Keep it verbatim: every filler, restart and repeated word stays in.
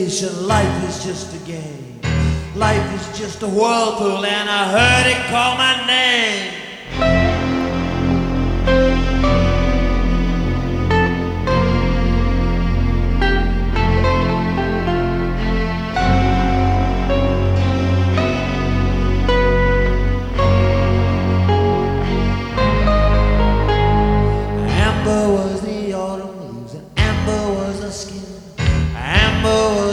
station, life is just a game. Life is just a whirlpool and I heard it call my name.